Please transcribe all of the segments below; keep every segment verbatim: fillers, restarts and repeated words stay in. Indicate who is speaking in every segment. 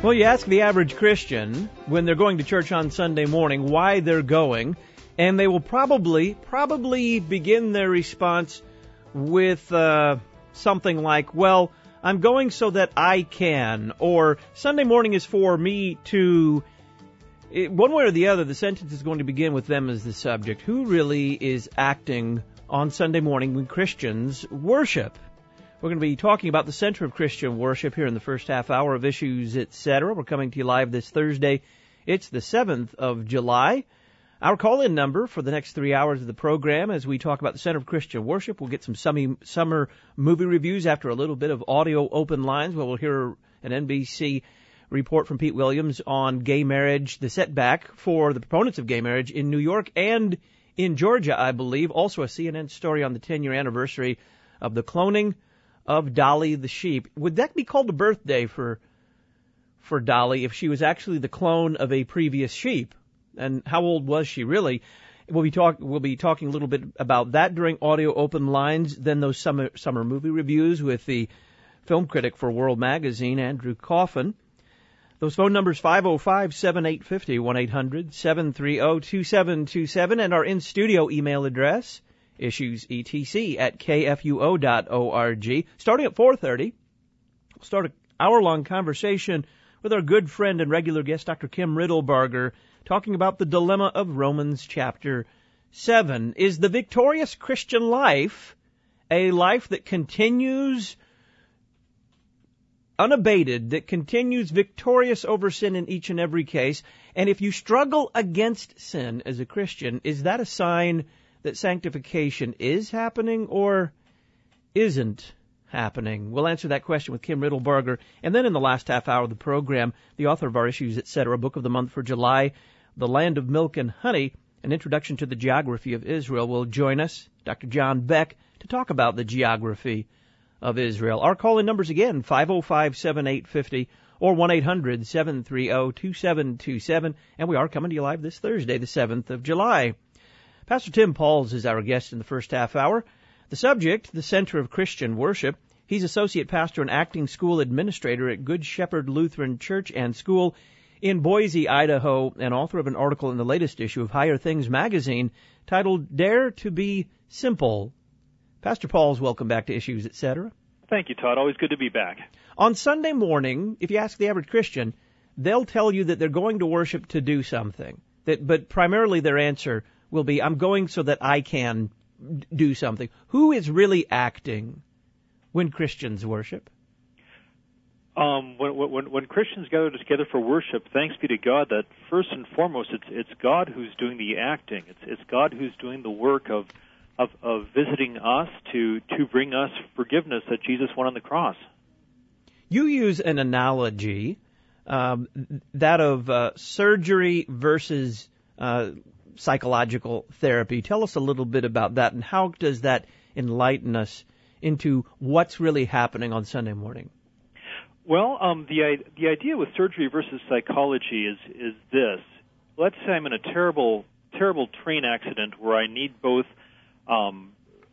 Speaker 1: Well, you ask the average Christian when they're going to church on Sunday morning why they're going, and they will probably, probably begin their response with uh, something like, well, I'm going so that I can, or Sunday morning is for me to... It, one way or the other, the sentence is going to begin with them as the subject. Who really is acting on Sunday morning when Christians worship? We're going to be talking about the center of Christian worship here in the first half hour of Issues, et cetera. We're coming to you live this Thursday. It's the seventh of July. Our call-in number for the next three hours of the program as we talk about the center of Christian worship. We'll get some summy, summer movie reviews after a little bit of audio open lines where we'll hear an N B C report from Pete Williams on gay marriage, the setback for the proponents of gay marriage in New York and in Georgia, I believe. Also a C N N story on the ten-year anniversary of the cloning of Dolly the sheep. Would that be called a birthday for for Dolly if she was actually the clone of a previous sheep? And how old was she really? We'll be talk we'll be talking a little bit about that during audio open lines. Then those summer summer movie reviews with the film critic for World Magazine, Andrew Coffin. Those phone numbers five oh five, seven eight five oh, one eight hundred, seven three oh, two seven two seven, and our in-studio email address, issuesetc at kfuo dot org. Starting at four thirty, we'll start an hour-long conversation with our good friend and regular guest, Doctor Kim Riddlebarger, talking about the dilemma of Romans chapter seven. Is the victorious Christian life a life that continues unabated, that continues victorious over sin in each and every case? And if you struggle against sin as a Christian, is that a sign that sanctification is happening or isn't happening? We'll answer that question with Kim Riddlebarger. And then in the last half hour of the program, the author of our Issues, et cetera, book of the month for July, The Land of Milk and Honey, an introduction to the geography of Israel, will join us, Doctor John Beck, to talk about the geography of Israel. Our call-in numbers again, five oh five, seven eight five oh or one eight hundred, seven three oh, two seven two seven. And we are coming to you live this Thursday, the seventh of July. Pastor Tim Pauls is our guest in the first half hour. The subject, the center of Christian worship. He's associate pastor and acting school administrator at Good Shepherd Lutheran Church and School in Boise, Idaho, and author of an article in the latest issue of Higher Things magazine titled Dare to Be Simple. Pastor Pauls, welcome back to Issues, et cetera.
Speaker 2: Thank you, Todd. Always good to be back.
Speaker 1: On Sunday morning, if you ask the average Christian, they'll tell you that they're going to worship to do something. That, but primarily their answer will be, I'm going so that I can do something. Who is really acting when Christians worship?
Speaker 2: Um, when, when, when Christians gather together for worship, thanks be to God that first and foremost it's, it's God who's doing the acting. It's, it's God who's doing the work of, of, of visiting us to, to bring us forgiveness that Jesus won on the cross.
Speaker 1: You use an analogy, um, that of uh, surgery versus uh psychological therapy. Tell us a little bit about that, and how does that enlighten us into what's really happening on Sunday morning?
Speaker 2: Well, um, the the idea with surgery versus psychology is is this. Let's say I'm in a terrible terrible train accident where I need both um,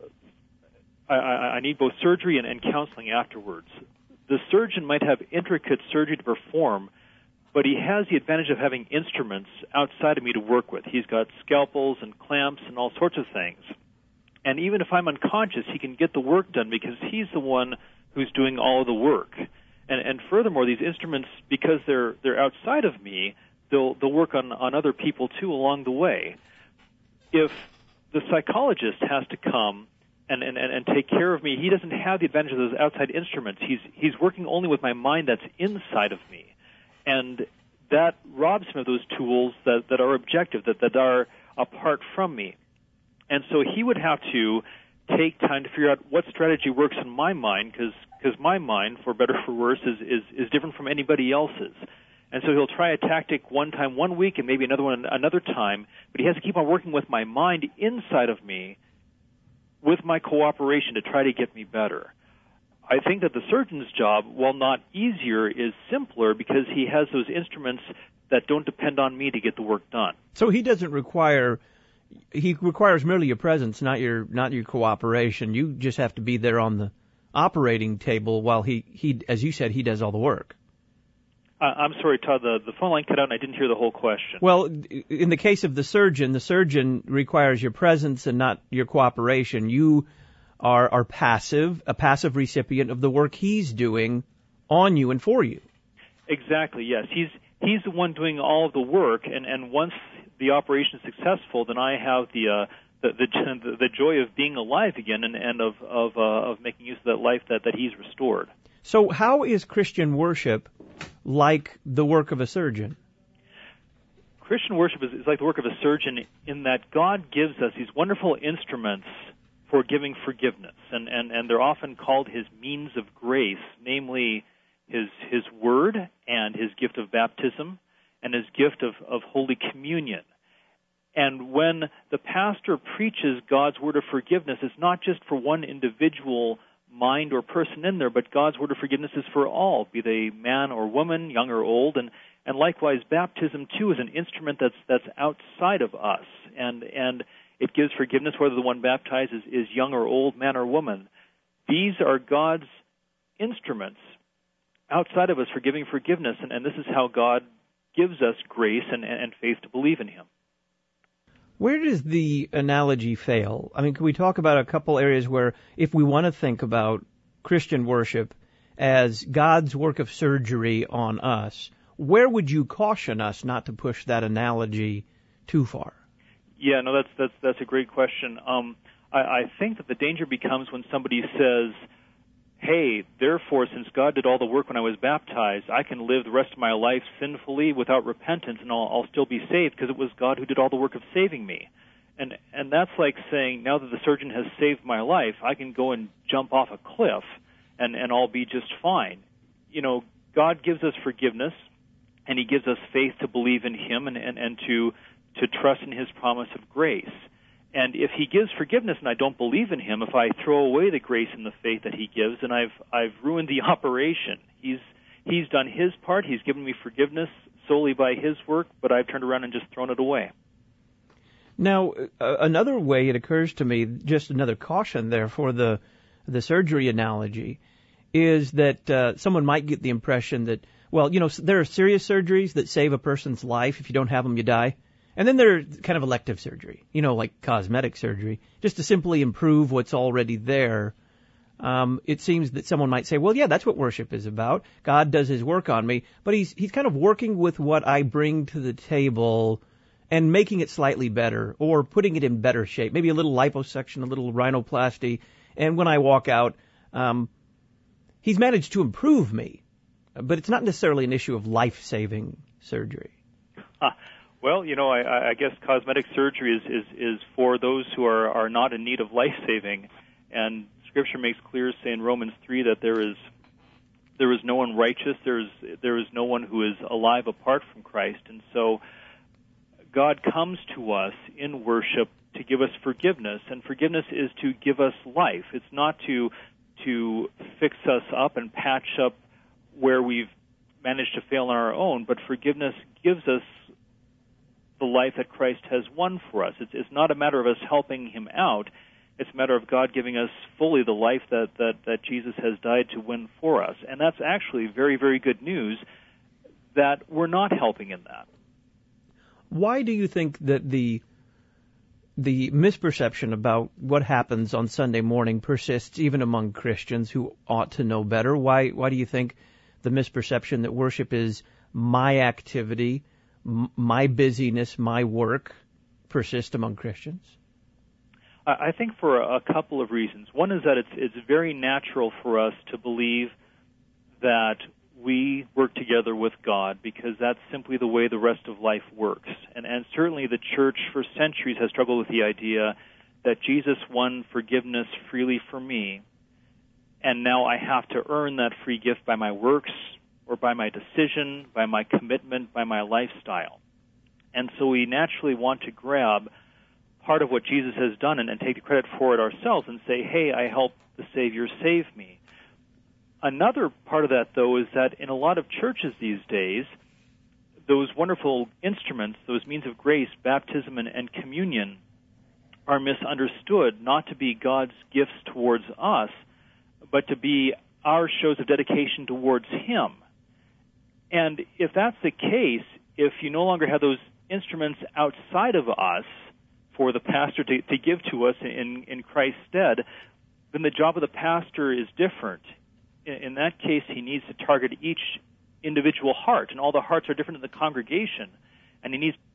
Speaker 2: I, I need both surgery and, and counseling afterwards. The surgeon might have intricate surgery to perform, but he has the advantage of having instruments outside of me to work with. He's got scalpels and clamps and all sorts of things. And even if I'm unconscious, he can get the work done because he's the one who's doing all of the work. And, and furthermore, these instruments, because they're they're outside of me, they'll they'll work on, on other people too along the way. If the psychologist has to come and, and, and take care of me, he doesn't have the advantage of those outside instruments. He's he's working only with my mind that's inside of me. And that robs him of those tools that, that are objective, that, that are apart from me. And so he would have to take time to figure out what strategy works in my mind, because because my mind, for better or for worse, is, is, is different from anybody else's. And so he'll try a tactic one time one week and maybe another one another time, but he has to keep on working with my mind inside of me with my cooperation to try to get me better. I think that the surgeon's job, while not easier, is simpler because he has those instruments that don't depend on me to get the work done.
Speaker 1: So he doesn't require, he requires merely your presence, not your not your cooperation. You just have to be there on the operating table while he, he as you said, he does all the work.
Speaker 2: Uh, I'm sorry, Todd, the, the phone line cut out and I didn't hear the whole question.
Speaker 1: Well, in the case of the surgeon, the surgeon requires your presence and not your cooperation. You are, are passive, a passive recipient of the work he's doing on you and for you.
Speaker 2: Exactly, yes. He's he's the one doing all of the work, and, and once the operation is successful, then I have the uh, the, the the joy of being alive again and, and of of, uh, of making use of that life that, that he's restored.
Speaker 1: So how is Christian worship like the work of a surgeon?
Speaker 2: Christian worship is, is like the work of a surgeon in that God gives us these wonderful instruments for giving forgiveness, and, and, and they're often called his means of grace, namely his his word and his gift of baptism and his gift of, of Holy Communion. And when the pastor preaches God's word of forgiveness, it's not just for one individual mind or person in there, but God's word of forgiveness is for all, be they man or woman, young or old, and, and likewise baptism too is an instrument that's that's outside of us, and and it gives forgiveness whether the one baptized is, is young or old, man or woman. These are God's instruments outside of us for giving forgiveness, and, and this is how God gives us grace and, and faith to believe in him.
Speaker 1: Where does the analogy fail? I mean, can we talk about a couple areas where if we want to think about Christian worship as God's work of surgery on us, where would you caution us not to push that analogy too far?
Speaker 2: Yeah, no, that's that's that's a great question. Um, I, I think that the danger becomes when somebody says, hey, therefore, since God did all the work when I was baptized, I can live the rest of my life sinfully without repentance, and I'll, I'll still be saved because it was God who did all the work of saving me. And and that's like saying, now that the surgeon has saved my life, I can go and jump off a cliff, and, and I'll be just fine. You know, God gives us forgiveness, and he gives us faith to believe in him and, and, and to, to trust in his promise of grace. And if he gives forgiveness and I don't believe in him, if I throw away the grace and the faith that he gives, then I've I've ruined the operation. He's he's done his part. He's given me forgiveness solely by his work, but I've turned around and just thrown it away.
Speaker 1: Now, uh, another way it occurs to me, just another caution there for the the surgery analogy, is that uh, someone might get the impression that, well, you know, there are serious surgeries that save a person's life. If you don't have them, you die. And then there's kind of elective surgery, you know, like cosmetic surgery, just to simply improve what's already there. Um, it seems that someone might say, well, yeah, that's what worship is about. God does his work on me, but he's he's kind of working with what I bring to the table and making it slightly better or putting it in better shape, maybe a little liposuction, a little rhinoplasty. And when I walk out, um, he's managed to improve me, but it's not necessarily an issue of life-saving surgery.
Speaker 2: Huh. Well, you know, I, I guess cosmetic surgery is, is, is for those who are, are not in need of life-saving. And Scripture makes clear, say in Romans three, that there is there is no one righteous, there is, there is no one who is alive apart from Christ. And so God comes to us in worship to give us forgiveness, and forgiveness is to give us life. It's not to to fix us up and patch up where we've managed to fail on our own, but forgiveness gives us the life that Christ has won for us. It's, it's not a matter of us helping him out. It's a matter of God giving us fully the life that, that, that Jesus has died to win for us. And that's actually very, very good news that we're not helping in that.
Speaker 1: Why do you think that the the misperception about what happens on Sunday morning persists even among Christians who ought to know better? Why why do you think the misperception that worship is my activity, my busyness, my work, persist among Christians?
Speaker 2: I think for a couple of reasons. One is that it's it's very natural for us to believe that we work together with God because that's simply the way the rest of life works. And, and certainly the church for centuries has struggled with the idea that Jesus won forgiveness freely for me, and now I have to earn that free gift by my works or by my decision, by my commitment, by my lifestyle. And so we naturally want to grab part of what Jesus has done and, and take the credit for it ourselves and say, hey, I helped the Savior save me. Another part of that, though, is that in a lot of churches these days, those wonderful instruments, those means of grace, baptism and, and communion, are misunderstood not to be God's gifts towards us, but to be our shows of dedication towards Him. And if that's the case, if you no longer have those instruments outside of us for the pastor to, to give to us in, in Christ's stead, then the job of the pastor is different. In, in that case, he needs to target each individual heart, and all the hearts are different in the congregation, and he needs.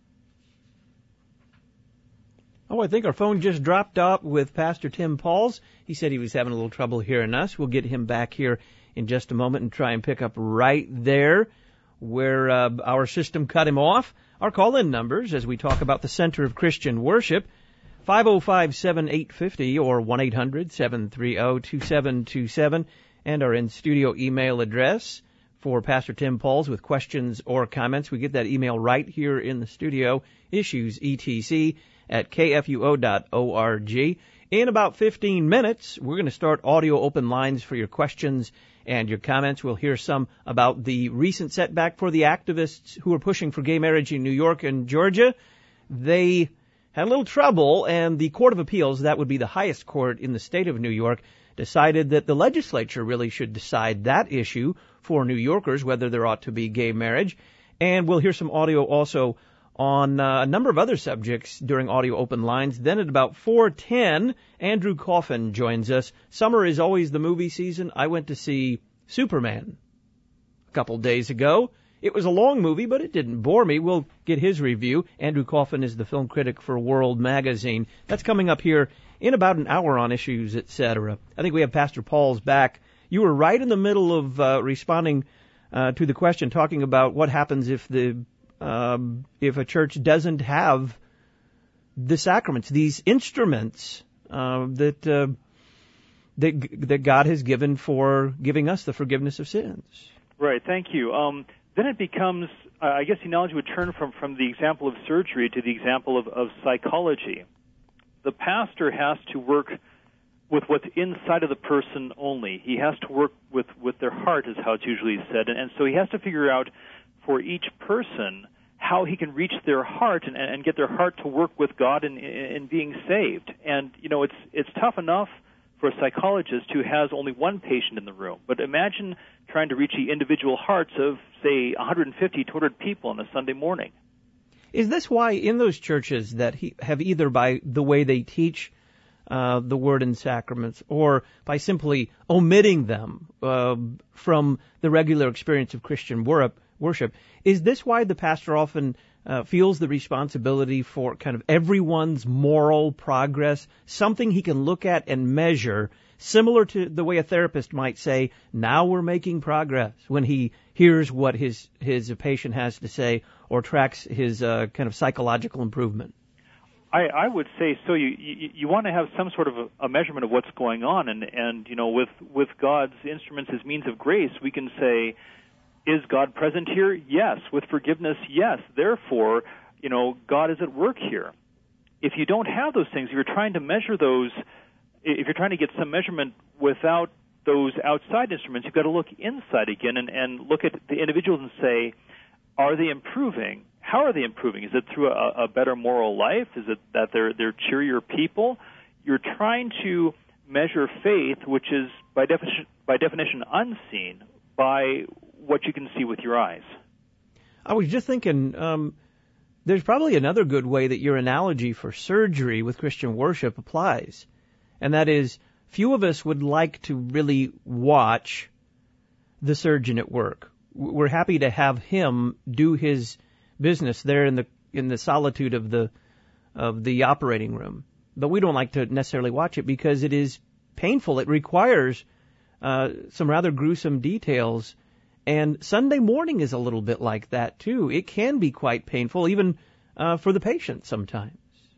Speaker 1: Oh, I think our phone just dropped off with Pastor Tim Pauls. He said he was having a little trouble hearing us. We'll get him back here in just a moment and try and pick up right there where uh, our system cut him off. Our call-in numbers as we talk about the Center of Christian Worship, five oh five, seven eight five oh or one eight hundred, seven three zero, two seven two seven, and our in-studio email address for Pastor Tim Pauls with questions or comments. We get that email right here in the studio, issues E T C at K F U O dot org. In about fifteen minutes, we're going to start audio open lines for your questions and your comments. We'll hear some about the recent setback for the activists who are pushing for gay marriage in New York and Georgia. They had a little trouble, and the Court of Appeals, that would be the highest court in the state of New York, decided that the legislature really should decide that issue for New Yorkers, whether there ought to be gay marriage. And we'll hear some audio also on uh, a number of other subjects during audio open lines. Then at about four ten, Andrew Coffin joins us. Summer is always the movie season. I went to see Superman a couple days ago. It was a long movie, but it didn't bore me. We'll get his review. Andrew Coffin is the film critic for World Magazine. That's coming up here in about an hour on Issues, et cetera. I think we have Pastor Pauls back. You were right in the middle of uh, responding uh, to the question, talking about what happens if the Um, if a church doesn't have the sacraments, these instruments uh, that uh, that that God has given for giving us the forgiveness of sins.
Speaker 2: Right. Thank you. Um, then it becomes, uh, I guess, the analogy would turn from from the example of surgery to the example of, of psychology. The pastor has to work with what's inside of the person only. He has to work with with their heart, is how it's usually said, and, and so he has to figure out for each person how he can reach their heart and, and get their heart to work with God in, in, in being saved. And, you know, it's it's tough enough for a psychologist who has only one patient in the room. But imagine trying to reach the individual hearts of, say, one hundred fifty, two hundred people on a Sunday morning.
Speaker 1: Is this why in those churches that he, have either by the way they teach uh, the Word and Sacraments or by simply omitting them uh, from the regular experience of Christian worship, worship. Is this why the pastor often uh, feels the responsibility for kind of everyone's moral progress, something he can look at and measure, similar to the way a therapist might say, now we're making progress, when he hears what his, his patient has to say or tracks his uh, kind of psychological improvement?
Speaker 2: I, I would say so. You, you you want to have some sort of a, a measurement of what's going on, and, and you know, with, with God's instruments as means of grace, we can say, is God present here? Yes. With forgiveness? Yes. Therefore, you know, God is at work here. If you don't have those things, if you're trying to measure those, if you're trying to get some measurement without those outside instruments, you've got to look inside again and, and look at the individuals and say, are they improving? How are they improving? Is it through a, a better moral life? Is it that they're they're cheerier people? You're trying to measure faith, which is by definition by definition unseen, by what you can see with your eyes.
Speaker 1: I was just thinking, um, there's probably another good way that your analogy for surgery with Christian worship applies, and that is, few of us would like to really watch the surgeon at work. We're happy to have him do his business there in the in the solitude of the of the operating room, but we don't like to necessarily watch it because it is painful. It requires uh, some rather gruesome details. And Sunday morning is a little bit like that, too. It can be quite painful, even uh, for the patient sometimes.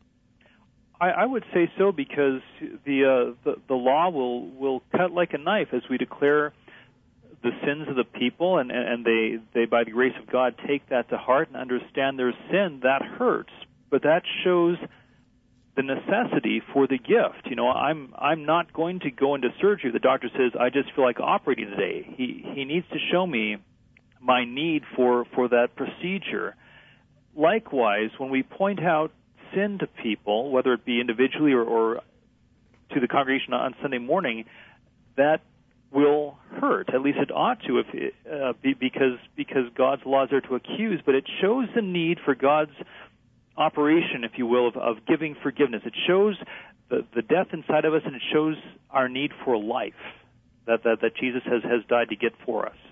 Speaker 2: I, I would say so, because the, uh, the the law will, will cut like a knife as we declare the sins of the people, and, and they, they, by the grace of God, take that to heart and understand their sin. That hurts, but that shows the necessity for the gift. You know, I'm I'm not going to go into surgery. The doctor says, I just feel like operating today. He he needs to show me my need for, for that procedure. Likewise, when we point out sin to people, whether it be individually or, or to the congregation on Sunday morning, that will hurt. At least it ought to, if it, uh, be, because because God's laws are to accuse. But it shows the need for God's operation, if you will, of, of giving forgiveness. It shows the, the death inside of us, and it shows our need for life that that, that Jesus has, has died to get for us.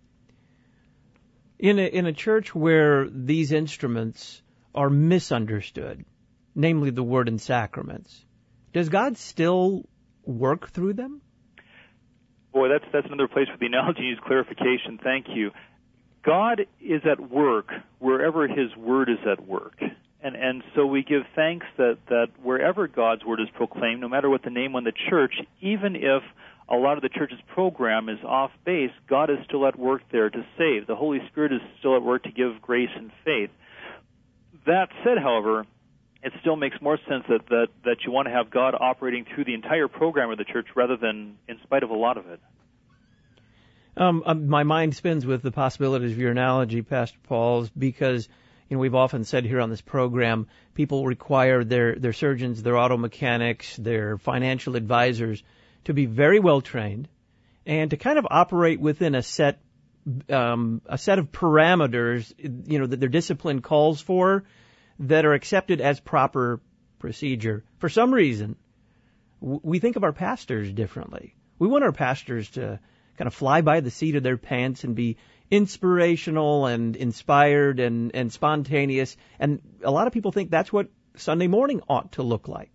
Speaker 1: In a, in a church where these instruments are misunderstood, namely the Word and sacraments, does God still work through them?
Speaker 2: Boy, that's that's another place where the analogy needs clarification. Thank you. God is at work wherever His Word is at work. And and so we give thanks that, that wherever God's Word is proclaimed, no matter what the name on the church, even if a lot of the church's program is off base, God is still at work there to save. The Holy Spirit is still at work to give grace and faith. That said, however, it still makes more sense that, that, that you want to have God operating through the entire program of the church rather than in spite of a lot of it.
Speaker 1: Um, um, my mind spins with the possibilities of your analogy, Pastor Paul's, because you know we've often said here on this program, people require their, their surgeons, their auto mechanics, their financial advisors to be very well trained and to kind of operate within a set um, a set of parameters, you know, that their discipline calls for, that are accepted as proper procedure. For some reason, we think of our pastors differently. We want our pastors to kind of fly by the seat of their pants and be inspirational and inspired and, and spontaneous. And a lot of people think that's what Sunday morning ought to look like.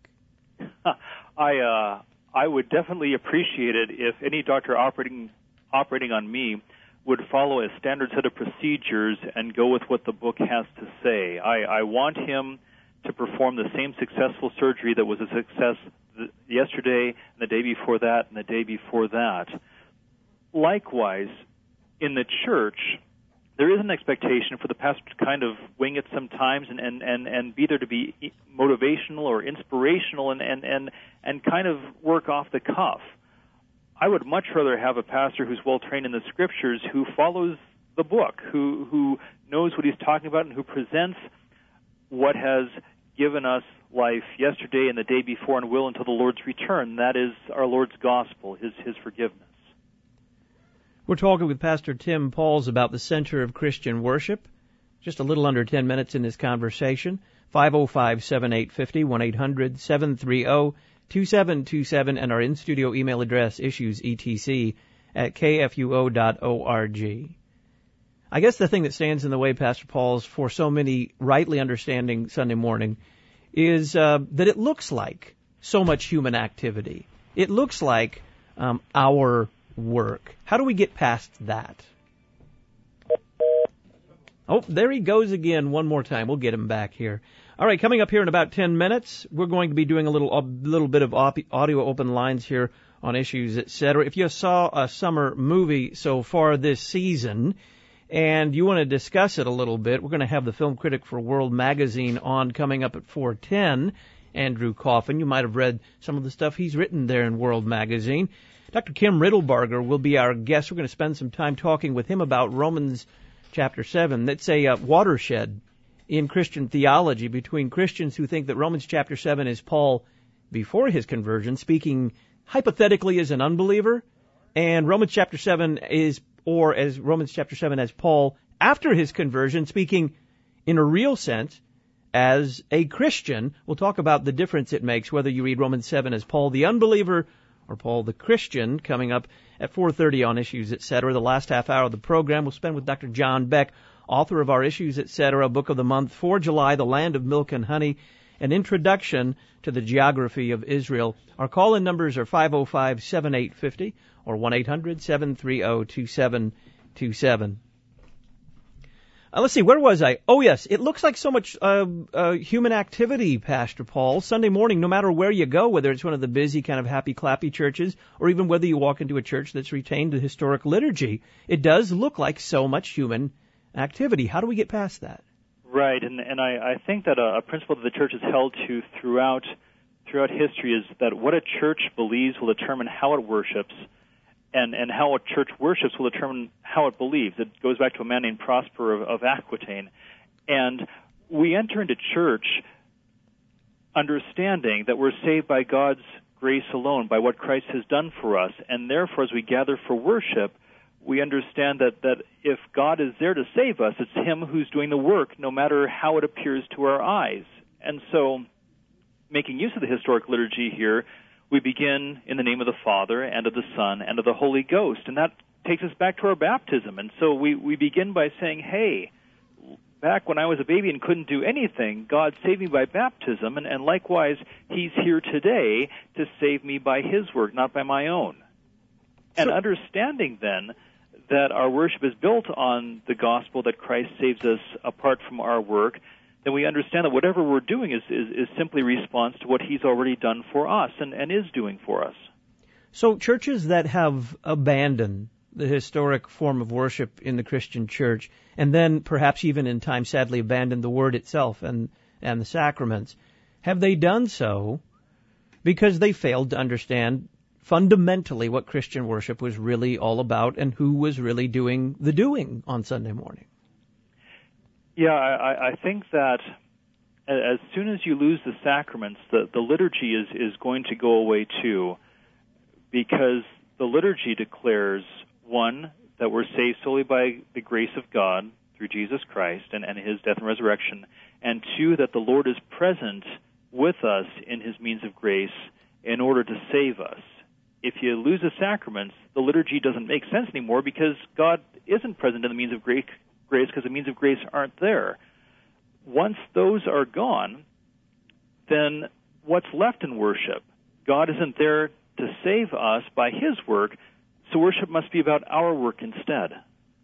Speaker 2: I uh, I would definitely appreciate it if any doctor operating operating on me would follow a standard set of procedures and go with what the book has to say. I, I want him to perform the same successful surgery that was a success th- yesterday, and the day before that, and the day before that. Likewise, in the church, there is an expectation for the pastor to kind of wing it sometimes and, and, and, and be there to be motivational or inspirational and, and, and, and kind of work off the cuff. I would much rather have a pastor who's well trained in the Scriptures, who follows the book, who who knows what he's talking about, and who presents what has given us life yesterday and the day before and will until the Lord's return. That is our Lord's gospel, His His forgiveness.
Speaker 1: We're talking with Pastor Tim Pauls about the Center of Christian Worship. Just a little under ten minutes in this conversation. five oh five, seven eight five oh, one eight hundred, seven three zero, two seven two seven, and our in-studio email address, issuesetc at k f u o dot org. I guess the thing that stands in the way, Pastor Pauls, for so many rightly understanding Sunday morning is uh, that it looks like so much human activity. It looks like um, our work. How do we get past that? Oh, there he goes again one more time. We'll get him back here. All right, coming up here in about ten minutes, we're going to be doing a little a little bit of audio open lines here on Issues, et cetera. If you saw a summer movie so far this season and you want to discuss it a little bit, we're going to have the film critic for World Magazine on coming up at four ten, Andrew Coffin. You might have read some of the stuff he's written there in World Magazine. Doctor Kim Riddlebarger will be our guest. We're going to spend some time talking with him about Romans chapter seven. That's a uh, watershed in Christian theology between Christians who think that Romans chapter seven is Paul before his conversion, speaking hypothetically as an unbeliever, and Romans chapter seven is, or as Romans chapter seven as Paul after his conversion, speaking in a real sense as a Christian. We'll talk about the difference it makes whether you read Romans seven as Paul the unbeliever or Paul the Christian, coming up at four thirty on Issues, et cetera. The last half hour of the program we'll spend with Doctor John Beck, author of our Issues, et cetera. Book of the month for July, The Land of Milk and Honey, an introduction to the geography of Israel. Our call-in numbers are five oh five, seven eight five oh or one eight hundred, seven three zero, two seven two seven. Uh, let's see, where was I? Oh, yes, it looks like so much uh, uh, human activity, Pastor Paul. Sunday morning, no matter where you go, whether it's one of the busy kind of happy-clappy churches or even whether you walk into a church that's retained the historic liturgy, it does look like so much human activity. How do we get past that?
Speaker 2: Right, and, and I, I think that a, a principle that the church has held to throughout throughout history is that what a church believes will determine how it worships, and, and how a church worships will determine how it believes. It goes back to a man named Prosper of, of Aquitaine. And we enter into church understanding that we're saved by God's grace alone, by what Christ has done for us. And therefore, as we gather for worship, we understand that, that if God is there to save us, it's Him who's doing the work, no matter how it appears to our eyes. And so, making use of the historic liturgy here, we begin in the name of the Father, and of the Son, and of the Holy Ghost. And that takes us back to our baptism. And so we, we begin by saying, hey, back when I was a baby and couldn't do anything, God saved me by baptism, and, and likewise, He's here today to save me by His work, not by my own. And sure. Understanding then that our worship is built on the gospel that Christ saves us apart from our work, then we understand that whatever we're doing is, is, is simply response to what He's already done for us and, and is doing for us.
Speaker 1: So churches that have abandoned the historic form of worship in the Christian church, and then perhaps even in time sadly abandoned the Word itself and, and the sacraments, have they done so because they failed to understand fundamentally what Christian worship was really all about and who was really doing the doing on Sunday morning?
Speaker 2: Yeah, I, I think that as soon as you lose the sacraments, the, the liturgy is, is going to go away too, because the liturgy declares, one, that we're saved solely by the grace of God through Jesus Christ and, and His death and resurrection, and two, that the Lord is present with us in His means of grace in order to save us. If you lose the sacraments, the liturgy doesn't make sense anymore because God isn't present in the means of grace because the means of grace aren't there. Once those are gone, then what's left in worship? God isn't there to save us by His work, so worship must be about our work instead.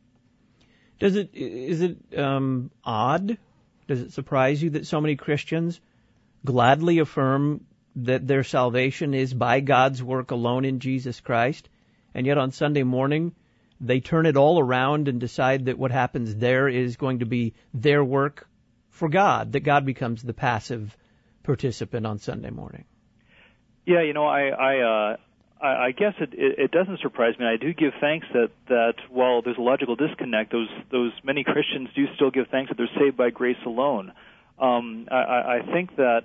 Speaker 1: Does it, is it um, odd? Does it surprise you that so many Christians gladly affirm that their salvation is by God's work alone in Jesus Christ, and yet on Sunday morning they turn it all around and decide that what happens there is going to be their work for God, that God becomes the passive participant on Sunday morning?
Speaker 2: Yeah, you know, I I, uh, I, I guess it, it, it doesn't surprise me. I do give thanks that, that while there's a logical disconnect, those those many Christians do still give thanks that they're saved by grace alone. Um, I, I think that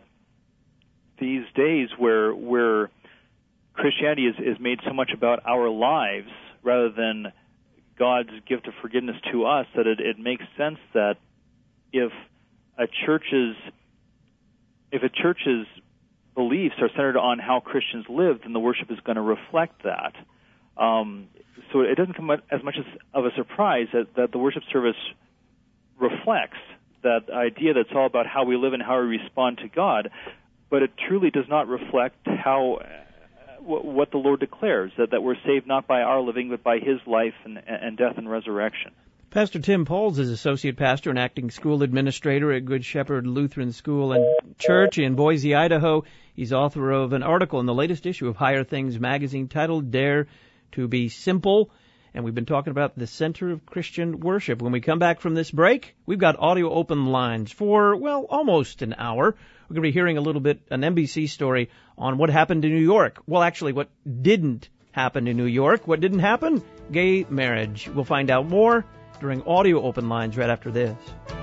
Speaker 2: these days where where Christianity is, is made so much about our lives rather than God's gift of forgiveness to us, that it, it makes sense that if a church's if a church's beliefs are centered on how Christians live, then the worship is going to reflect that. Um, so it doesn't come as much as of a surprise that, that the worship service reflects that idea that's all about how we live and how we respond to God, but it truly does not reflect how uh, what the Lord declares, that, that we're saved not by our living, but by His life and, and death and resurrection.
Speaker 1: Pastor Tim Poles is Associate Pastor and Acting School Administrator at Good Shepherd Lutheran School and Church in Boise, Idaho. He's author of an article in the latest issue of Higher Things magazine titled Dare to be Simple. And we've been talking about the center of Christian worship. When we come back from this break, we've got audio open lines for, well, almost an hour. We're going to be hearing a little bit, an N B C story on what happened in New York. Well, actually, what didn't happen in New York. What didn't happen? Gay marriage. We'll find out more during audio open lines right after this.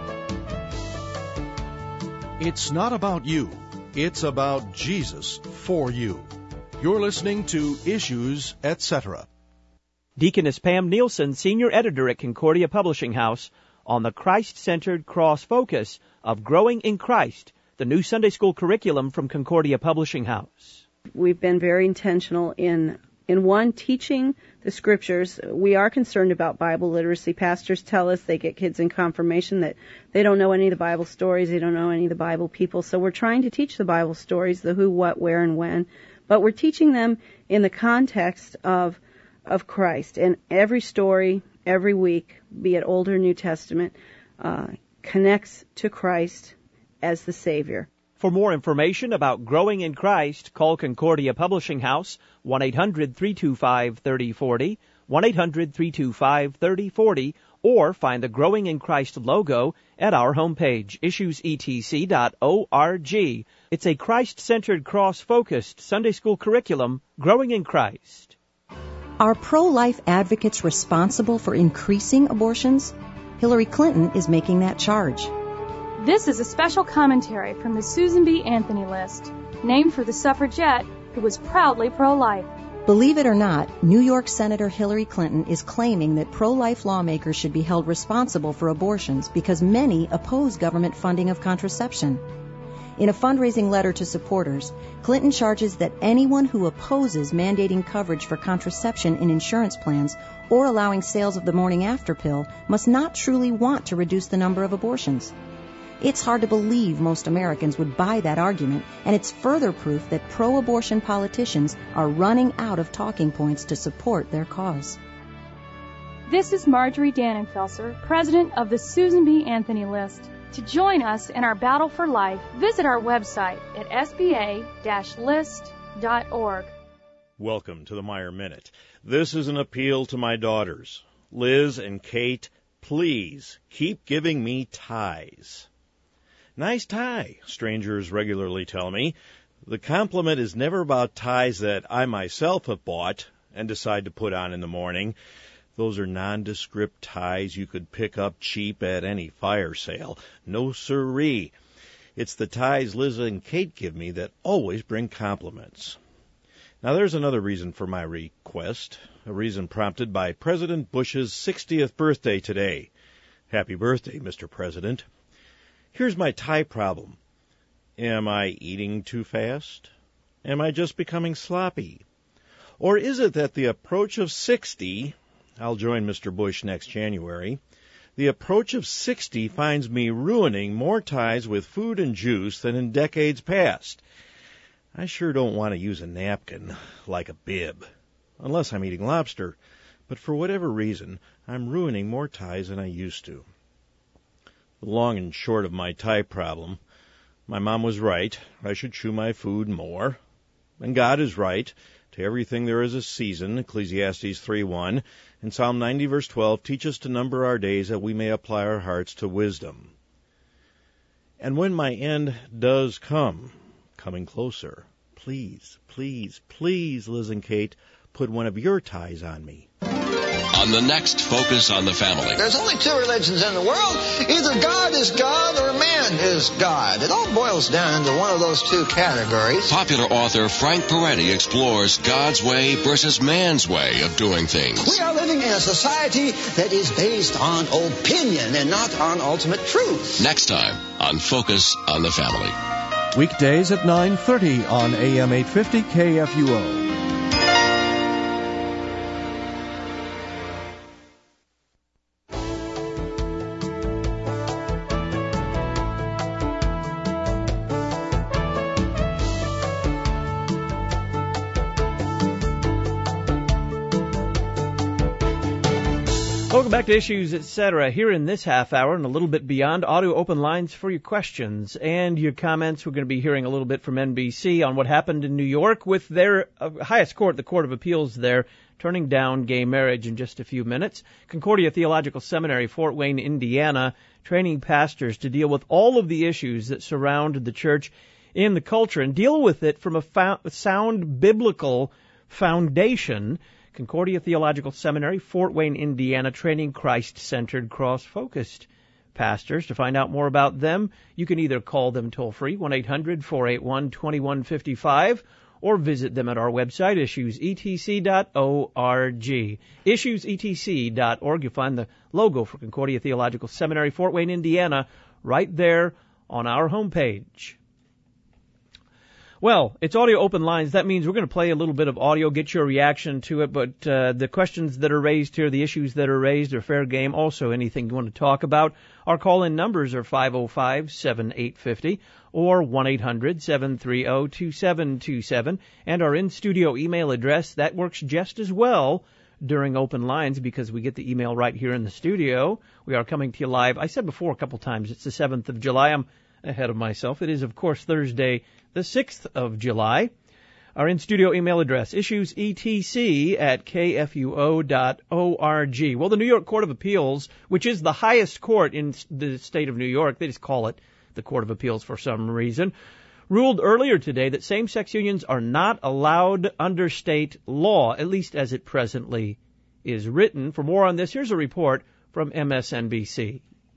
Speaker 3: It's not about you. It's about Jesus for you. You're listening to Issues, et cetera.
Speaker 1: Deaconess Pam Nielsen, Senior Editor at Concordia Publishing House, on the Christ-centered cross focus of Growing in Christ, the new Sunday school curriculum from Concordia Publishing House.
Speaker 4: We've been very intentional in In one, teaching the Scriptures. We are concerned about Bible literacy. Pastors tell us they get kids in confirmation that they don't know any of the Bible stories, they don't know any of the Bible people. So we're trying to teach the Bible stories, the who, what, where, and when. But we're teaching them in the context of of Christ. And every story, every week, be it Old or New Testament, uh, connects to Christ as the Savior.
Speaker 1: For more information about Growing in Christ, call Concordia Publishing House, one eight hundred three two five three zero four zero, one eight hundred three two five three zero four zero, or find the Growing in Christ logo at our homepage, issues e t c dot org. It's a Christ-centered, cross-focused Sunday school curriculum, Growing in Christ.
Speaker 5: Are pro-life advocates responsible for increasing abortions? Hillary Clinton is making that charge.
Speaker 6: This is a special commentary from the Susan B. Anthony list, named for the suffragette who was proudly pro-life.
Speaker 5: Believe it or not, New York Senator Hillary Clinton is claiming that pro-life lawmakers should be held responsible for abortions because many oppose government funding of contraception. In a fundraising letter to supporters, Clinton charges that anyone who opposes mandating coverage for contraception in insurance plans or allowing sales of the morning after pill must not truly want to reduce the number of abortions. It's hard to believe most Americans would buy that argument, and it's further proof that pro-abortion politicians are running out of talking points to support their cause.
Speaker 6: This is Marjorie Dannenfelser, president of the Susan B. Anthony List. To join us in our battle for life, visit our website at s b a dash list dot org.
Speaker 7: Welcome to the Meyer Minute. This is an appeal to my daughters. Liz and Kate, please keep giving me ties. Nice tie, strangers regularly tell me. The compliment is never about ties that I myself have bought and decide to put on in the morning. Those are nondescript ties you could pick up cheap at any fire sale. No siree. It's the ties Liz and Kate give me that always bring compliments. Now there's another reason for my request, a reason prompted by President Bush's sixtieth birthday today. Happy birthday, Mister President. Here's my tie problem. Am I eating too fast? Am I just becoming sloppy? Or is it that the approach of sixty... I'll join Mister Bush next January. The approach of sixty finds me ruining more ties with food and juice than in decades past. I sure don't want to use a napkin like a bib, unless I'm eating lobster. But for whatever reason, I'm ruining more ties than I used to. The long and short of my tie problem, my mom was right. I should chew my food more. And God is right. To everything there is a season, Ecclesiastes three one, and Psalm ninety verse twelve teach us to number our days that we may apply our hearts to wisdom. And when my end does come, coming closer, please, please, please, Liz and Kate, put one of your ties on me.
Speaker 8: On the next Focus on the Family.
Speaker 9: There's only two religions in the world. Either God is God or man is God. It all boils down into one of those two categories.
Speaker 8: Popular author Frank Peretti explores God's way versus man's way of doing things.
Speaker 9: We are living in a society that is based on opinion and not on ultimate truth.
Speaker 8: Next time on Focus on the Family.
Speaker 3: Weekdays at nine thirty on A M eight fifty K F U O.
Speaker 1: Welcome back to Issues, et cetera. Here in this half hour and a little bit beyond, audio open lines for your questions and your comments. We're going to be hearing a little bit from N B C on what happened in New York with their uh, highest court, the Court of Appeals there, turning down gay marriage in just a few minutes. Concordia Theological Seminary, Fort Wayne, Indiana, training pastors to deal with all of the issues that surround the church in the culture and deal with it from a fo- sound biblical foundation. Concordia Theological Seminary, Fort Wayne, Indiana, training Christ-centered, cross-focused pastors. To find out more about them, you can either call them toll-free, one eight hundred four eight one two one five five, or visit them at our website, issues e t c dot org. issues e t c dot org. You'll find the logo for Concordia Theological Seminary, Fort Wayne, Indiana, right there on our homepage. Well, it's audio open lines. That means we're going to play a little bit of audio, get your reaction to it. But uh, the questions that are raised here, the issues that are raised are fair game. Also, anything you want to talk about. Our call-in numbers are five oh five, seven eight five oh or one eight hundred seven three zero two seven two seven. And our in-studio email address, that works just as well during open lines because we get the email right here in the studio. We are coming to you live. I said before a couple times, it's the seventh of July. I'm ahead of myself. It is, of course, Thursday, the sixth of July. Our in-studio email address, issuesetc at k f u o dot org. Well, the New York Court of Appeals, which is the highest court in the state of New York, they just call it the Court of Appeals for some reason, ruled earlier today that same-sex unions are not allowed under state law, at least as it presently is written. For more on this, here's a report from M S N B C.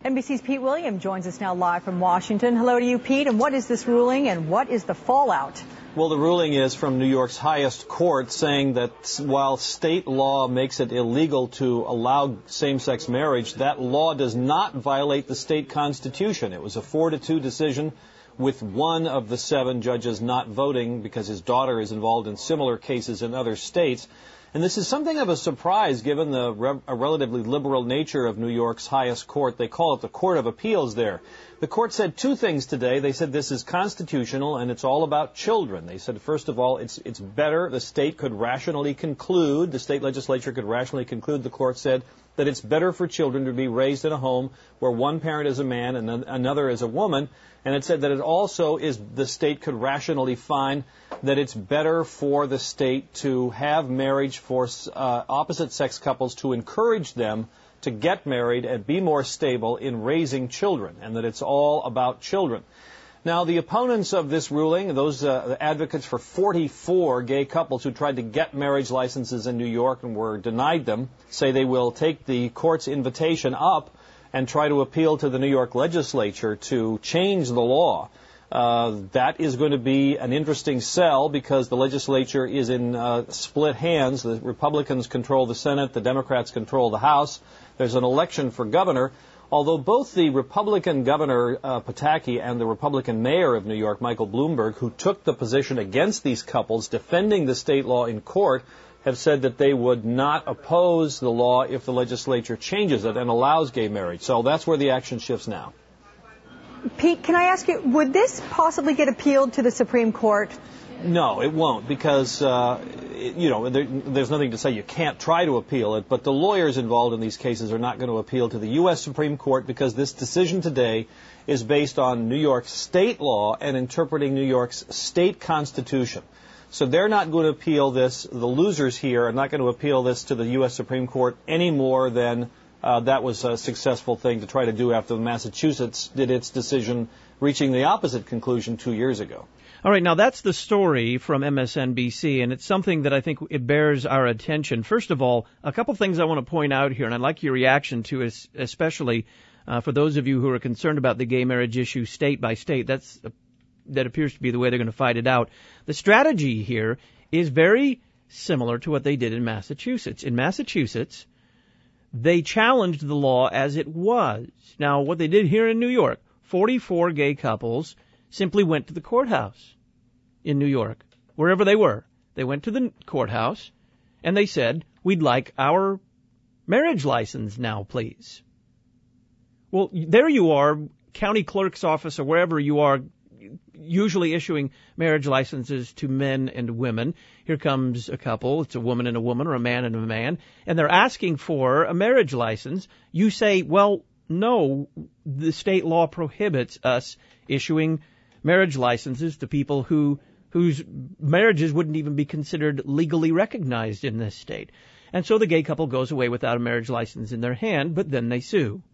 Speaker 10: N B C's Pete William joins us now live from Washington. Hello to you, Pete. And what is this ruling and what is the fallout?
Speaker 11: Well, the ruling is from New York's highest court saying that while state law makes it illegal to allow same-sex marriage, that law does not violate the state constitution. It was a four to two decision with one of the seven judges not voting because his daughter is involved in similar cases in other states. And this is something of a surprise given the re- a relatively liberal nature of New York's highest court. They call it the Court of Appeals there. The court said two things today. They said this is constitutional and it's all about children. They said, first of all, it's it's better, the state could rationally conclude, the state legislature could rationally conclude, the court said, that it's better for children to be raised in a home where one parent is a man and another is a woman. And it said that it also is, the state could rationally find that it's better for the state to have marriage for uh, opposite-sex couples to encourage them to get married and be more stable in raising children, and that it's all about children. Now, the opponents of this ruling, those uh, advocates for forty-four gay couples who tried to get marriage licenses in New York and were denied them, say they will take the court's invitation up and try to appeal to the New York legislature to change the law. Uh, that is going to be an interesting sell because the legislature is in uh, split hands. The Republicans control the Senate, the Democrats control the House. There's an election for governor. Although both the Republican Governor uh, Pataki and the Republican Mayor of New York, Michael Bloomberg, who took the position against these couples, defending the state law in court, have said that they would not oppose the law if the legislature changes it and allows gay marriage. So that's where the action shifts now.
Speaker 10: Pete, can I ask you, would this possibly get appealed to the Supreme Court?
Speaker 11: No, it won't, because, uh, it, you know, there, there's nothing to say you can't try to appeal it, but the lawyers involved in these cases are not going to appeal to the U S Supreme Court because this decision today is based on New York state law and interpreting New York's state constitution. So they're not going to appeal this, the losers here are not going to appeal this to the U S Supreme Court any more than uh, that was a successful thing to try to do after Massachusetts did its decision, reaching the opposite conclusion two years ago.
Speaker 1: All right, now that's the story from M S N B C, and it's something that I think it bears our attention. First of all, a couple things I want to point out here, and I'd like your reaction to it, especially uh, for those of you who are concerned about the gay marriage issue state by state. That's uh, that appears to be the way they're going to fight it out. The strategy here is very similar to what they did in Massachusetts. In Massachusetts, they challenged the law as it was. Now, what they did here in New York, forty-four gay couples simply went to the courthouse in New York, wherever they were. They went to the courthouse, and they said, we'd like our marriage license now, please. Well, there you are, county clerk's office or wherever you are, usually issuing marriage licenses to men and women. Here comes a couple, it's a woman and a woman or a man and a man, and they're asking for a marriage license. You say, well, no, the state law prohibits us issuing marriage licenses to people who whose marriages wouldn't even be considered legally recognized in this state. And so the gay couple goes away without a marriage license in their hand, but then they sue.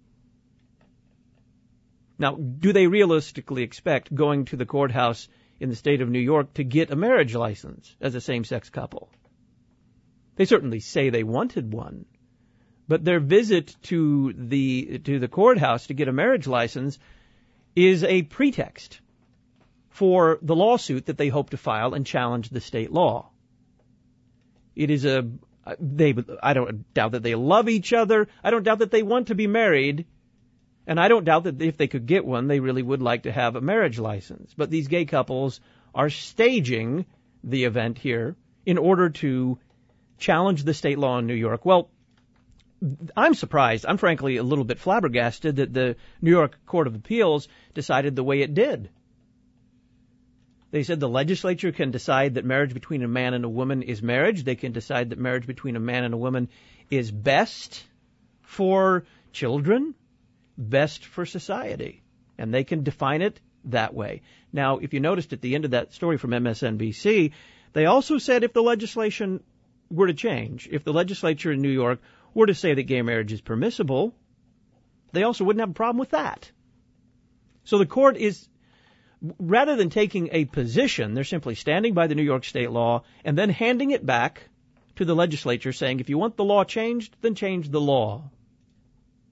Speaker 1: Now, do they realistically expect going to the courthouse in the state of New York to get a marriage license as a same-sex couple? They certainly say they wanted one, but their visit to the to the courthouse to get a marriage license is a pretext for the lawsuit that they hope to file and challenge the state law. It is a they I don't doubt that they love each other. I don't doubt that they want to be married. And I don't doubt that if they could get one, they really would like to have a marriage license. But these gay couples are staging the event here in order to challenge the state law in New York. Well, I'm surprised. I'm frankly a little bit flabbergasted that the New York Court of Appeals decided the way it did. They said the legislature can decide that marriage between a man and a woman is marriage. They can decide that marriage between a man and a woman is best for children, best for society, and they can define it that way. Now, if you noticed at the end of that story from M S N B C, they also said if the legislation were to change, if the legislature in New York were to say that gay marriage is permissible, they also wouldn't have a problem with that. So the court is, rather than taking a position, they're simply standing by the New York state law and then handing it back to the legislature saying, if you want the law changed, then change the law.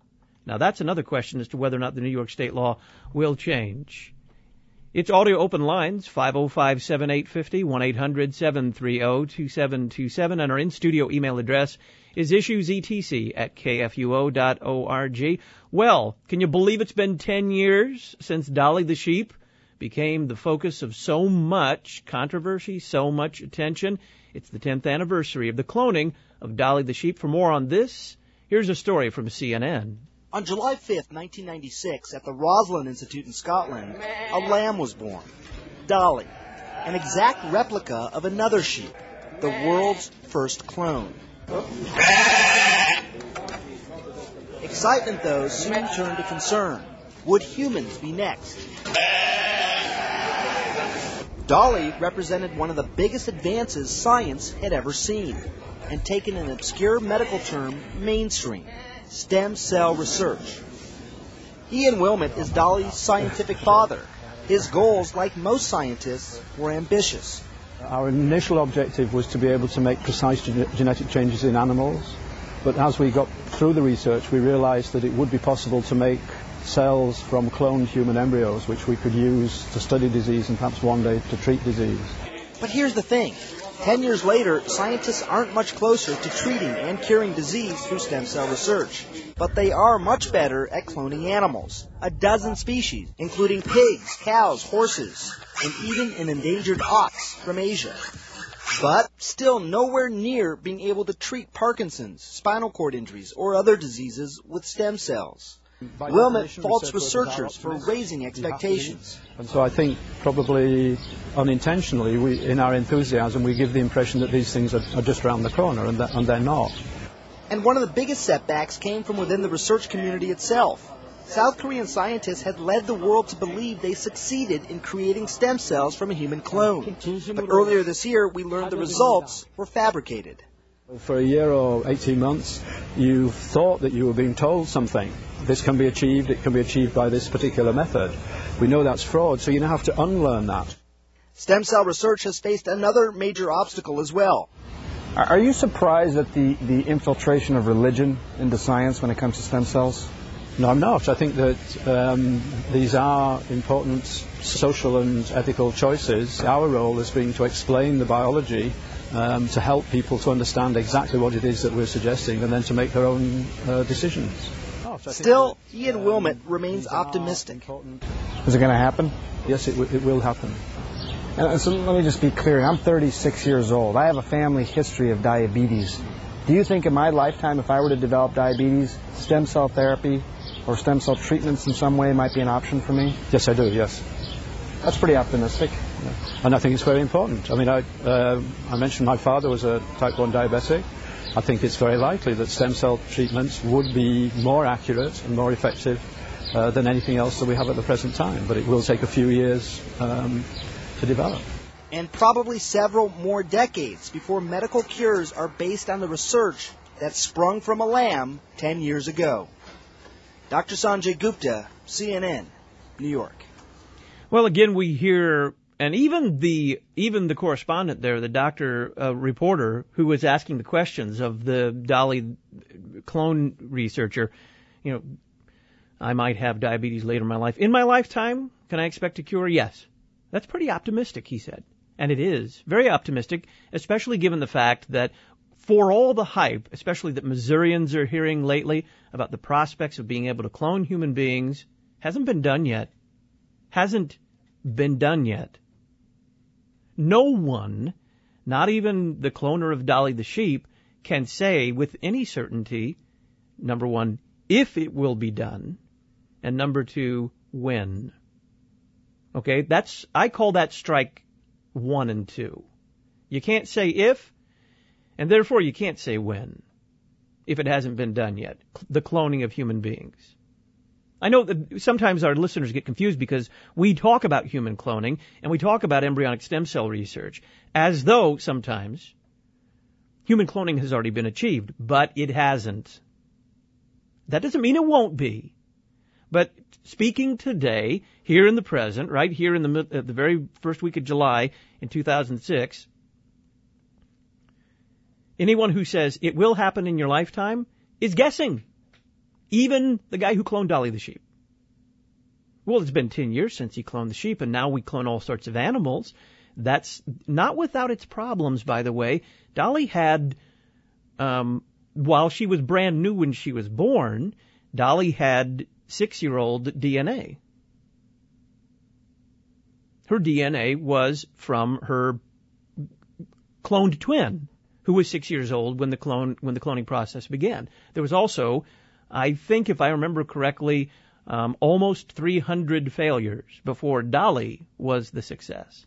Speaker 1: Now, that's another question as to whether or not the New York state law will change. It's audio open lines, five oh five, seven eight five oh, one eight hundred, seven three oh, two seven two seven, and our in-studio email address is issuesetc at k f u o dot org. Well, can you believe it's been ten years since Dolly the sheep became the focus of so much controversy, so much attention? It's the tenth anniversary of the cloning of Dolly the sheep. For more on this, here's a story from C N N.
Speaker 12: On July fifth, nineteen ninety-six, at the Roslin Institute in Scotland, a lamb was born, Dolly, an exact replica of another sheep, the world's first clone. Excitement, though, soon turned to concern. Would humans be next? Dolly represented one of the biggest advances science had ever seen, and taken an obscure medical term mainstream: stem cell research. Ian Wilmot is Dolly's scientific father. His goals, like most scientists, were ambitious.
Speaker 13: Our initial objective was to be able to make precise gen- genetic changes in animals, but as we got through the research, we realized that it would be possible to make cells from cloned human embryos, which we could use to study disease and perhaps one day to treat disease.
Speaker 12: But here's the thing. Ten years later, scientists aren't much closer to treating and curing disease through stem cell research. But they are much better at cloning animals. A dozen species, including pigs, cows, horses, and even an endangered ox from Asia. But still nowhere near being able to treat Parkinson's, spinal cord injuries, or other diseases with stem cells. Wilmot faults researchers for raising expectations.
Speaker 13: And so I think probably unintentionally, we, in our enthusiasm, we give the impression that these things are, are just around the corner, and, that, and they're not.
Speaker 12: And one of the biggest setbacks came from within the research community itself. South Korean scientists had led the world to believe they succeeded in creating stem cells from a human clone. But earlier this year, we learned the results were fabricated.
Speaker 13: For a year or eighteen months, you thought that you were being told something. This can be achieved, it can be achieved by this particular method. We know that's fraud, so you now have to unlearn that.
Speaker 12: Stem cell research has faced another major obstacle as well.
Speaker 14: Are you surprised at the, the infiltration of religion into science when it comes to stem cells?
Speaker 13: No, I'm not. I think that um, these are important social and ethical choices. Our role has been to explain the biology, um, to help people to understand exactly what it is that we're suggesting, and then to make their own uh, decisions.
Speaker 12: Still, Ian Wilmot remains optimistic.
Speaker 14: Is it going to happen?
Speaker 13: Yes, it, w- it will happen.
Speaker 14: And so let me just be clear. I'm thirty-six years old. I have a family history of diabetes. Do you think in my lifetime, if I were to develop diabetes, stem cell therapy or stem cell treatments in some way might be an option for me?
Speaker 13: Yes, I do, yes.
Speaker 14: That's pretty optimistic.
Speaker 13: Yeah. And I think it's very important. I mean, I, uh, I mentioned my father was a type one diabetic. I think it's very likely that stem cell treatments would be more accurate and more effective uh, than anything else that we have at the present time. But it will take a few years um, to develop.
Speaker 12: And probably several more decades before medical cures are based on the research that sprung from a lamb ten years ago. Doctor Sanjay Gupta, C N N, New York.
Speaker 1: Well, again, we hear, and even the even the correspondent there, the doctor uh, reporter who was asking the questions of the Dolly clone researcher, you know, I might have diabetes later in my life. In my lifetime, can I expect a cure? Yes. That's pretty optimistic, he said. And it is very optimistic, especially given the fact that for all the hype, especially that Missourians are hearing lately about the prospects of being able to clone human beings, hasn't been done yet. Hasn't been done yet. No one, not even the cloner of Dolly the sheep, can say with any certainty, number one, if it will be done, and number two, when. Okay, that's, I call that strike one and two. You can't say if, and therefore you can't say when, if it hasn't been done yet, the cloning of human beings. I know that sometimes our listeners get confused because we talk about human cloning and we talk about embryonic stem cell research as though sometimes human cloning has already been achieved, but it hasn't. That doesn't mean it won't be. But speaking today, here in the present, right here in the uh, the very first week of July in two thousand six, anyone who says it will happen in your lifetime is guessing. Even the guy who cloned Dolly the sheep. Well, it's been ten years since he cloned the sheep, and now we clone all sorts of animals. That's not without its problems, by the way. Dolly had, um, while she was brand new when she was born, Dolly had six-year-old D N A. Her D N A was from her cloned twin, who was six years old when the clone when the cloning process began. There was also, I think, if I remember correctly, um, almost three hundred failures before Dolly was the success.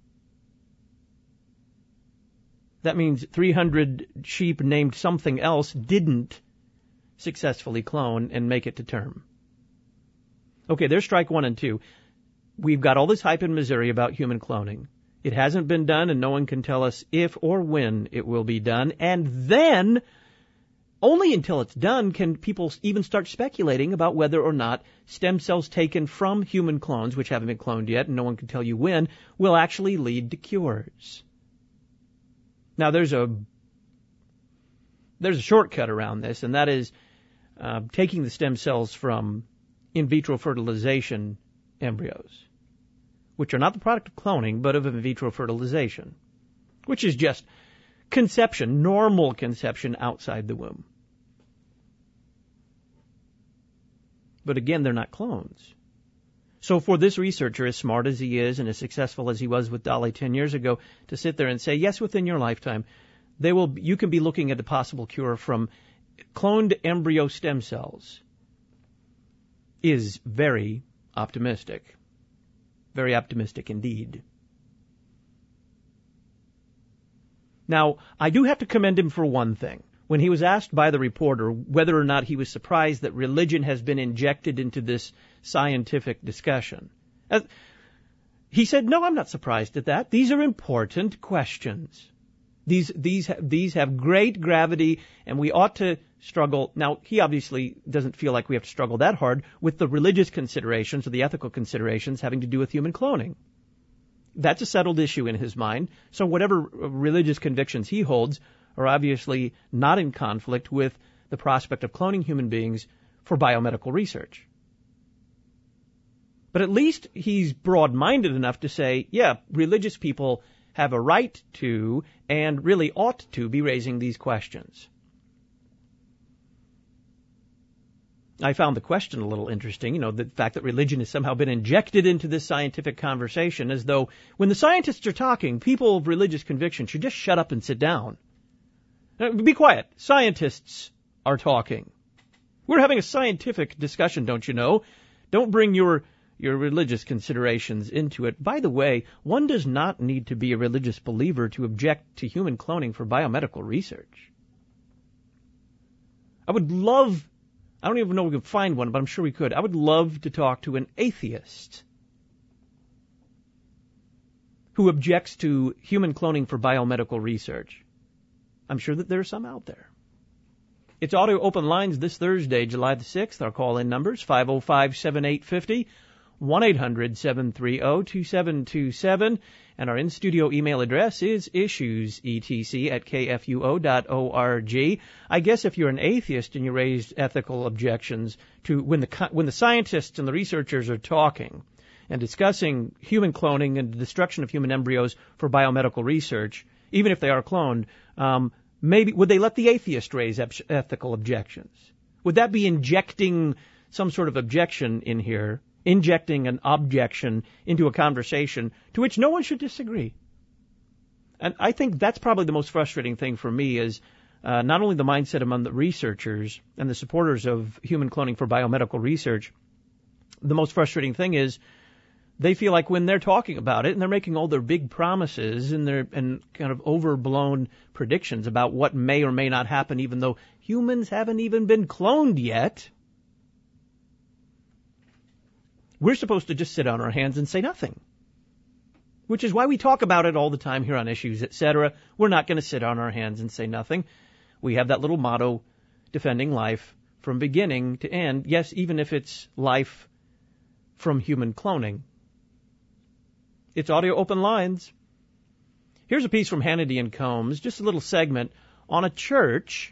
Speaker 1: That means three hundred sheep named something else didn't successfully clone and make it to term. Okay, there's strike one and two. We've got all this hype in Missouri about human cloning. It hasn't been done, and no one can tell us if or when it will be done. And then, only until it's done can people even start speculating about whether or not stem cells taken from human clones, which haven't been cloned yet, and no one can tell you when, will actually lead to cures. Now, there's a there's a shortcut around this, and that is uh, taking the stem cells from in vitro fertilization embryos, which are not the product of cloning, but of in vitro fertilization, which is just conception, normal conception outside the womb. But again, they're not clones. So for this researcher, as smart as he is and as successful as he was with Dolly ten years ago, to sit there and say, yes, within your lifetime, they will, you can be looking at a possible cure from cloned embryo stem cells, is very optimistic. Very optimistic indeed. Now, I do have to commend him for one thing. When he was asked by the reporter whether or not he was surprised that religion has been injected into this scientific discussion, he said, no, I'm not surprised at that. These are important questions. These, these, these have great gravity, and we ought to struggle. Now, he obviously doesn't feel like we have to struggle that hard with the religious considerations or the ethical considerations having to do with human cloning. That's a settled issue in his mind. So whatever religious convictions he holds are obviously not in conflict with the prospect of cloning human beings for biomedical research. But at least he's broad-minded enough to say, yeah, religious people have a right to and really ought to be raising these questions. I found the question a little interesting, you know, the fact that religion has somehow been injected into this scientific conversation, as though when the scientists are talking, people of religious conviction should just shut up and sit down. Now, be quiet. Scientists are talking. We're having a scientific discussion, don't you know? Don't bring your your religious considerations into it. By the way, one does not need to be a religious believer to object to human cloning for biomedical research. I would love, I don't even know if we could find one, but I'm sure we could. I would love to talk to an atheist who objects to human cloning for biomedical research. I'm sure that there are some out there. It's Audio Open Lines this Thursday, July the sixth. Our call-in numbers, five oh five, seven eight five oh, one eight hundred, seven three zero, two seven two seven. And our in-studio email address is issuesetc at k f u o dot org. I guess if you're an atheist and you raise ethical objections to when the when the scientists and the researchers are talking and discussing human cloning and the destruction of human embryos for biomedical research, even if they are cloned, um, maybe would they let the atheist raise ethical objections? Would that be injecting some sort of objection in here, injecting an objection into a conversation to which no one should disagree? And I think that's probably the most frustrating thing for me is uh, not only the mindset among the researchers and the supporters of human cloning for biomedical research. The most frustrating thing is they feel like when they're talking about it and they're making all their big promises and their and kind of overblown predictions about what may or may not happen, even though humans haven't even been cloned yet, we're supposed to just sit on our hands and say nothing. Which is why we talk about it all the time here on Issues, et cetera. We're not going to sit on our hands and say nothing. We have that little motto, defending life from beginning to end. Yes, even if it's life from human cloning. It's Audio Open Lines. Here's a piece from Hannity and Combs, just a little segment on a church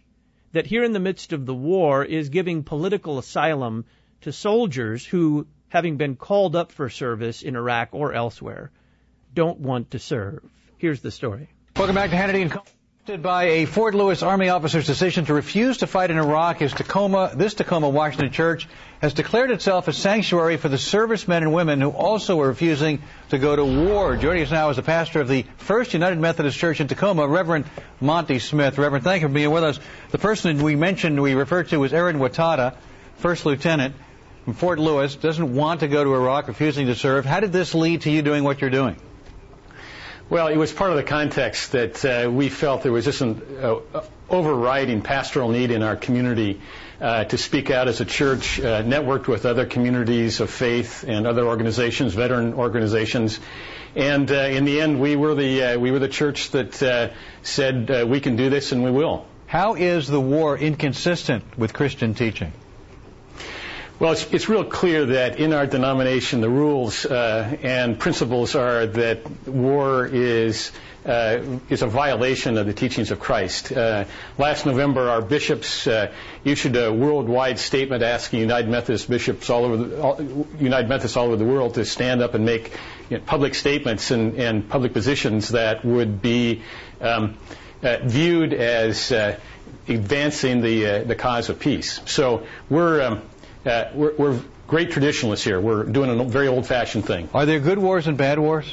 Speaker 1: that here in the midst of the war is giving political asylum to soldiers who, having been called up for service in Iraq or elsewhere, don't want to serve. Here's the story.
Speaker 15: Welcome back to Hannity and Co. By a Fort Lewis Army officer's decision to refuse to fight in Iraq, is Tacoma, this Tacoma Washington church has declared itself a sanctuary for the servicemen and women who also are refusing to go to war. Joining us now is the pastor of the First United Methodist Church in Tacoma, Reverend Monty Smith. Reverend, thank you for being with us. The person we mentioned, we referred to, was Aaron Watada, First Lieutenant from Fort Lewis, doesn't want to go to Iraq, refusing to serve. How did this lead to you doing what you're doing?
Speaker 16: Well, it was part of the context that uh, we felt there was just an uh, overriding pastoral need in our community uh, to speak out as a church, uh, networked with other communities of faith and other organizations, veteran organizations. And uh, in the end, we were the uh, we were the church that uh, said uh, we can do this and we will.
Speaker 15: How is the war inconsistent with Christian teaching?
Speaker 16: Well, it's, it's real clear that in our denomination, the rules uh, and principles are that war is uh, is a violation of the teachings of Christ. Uh, last November, our bishops uh, issued a worldwide statement asking United Methodist bishops all over the, all, United Methodists all over the world to stand up and make you know, public statements and, and public positions that would be um, uh, viewed as uh, advancing the uh, the cause of peace. So we're um, Uh, we're, we're great traditionalists here. We're doing a very old-fashioned thing.
Speaker 15: Are there good wars and bad wars?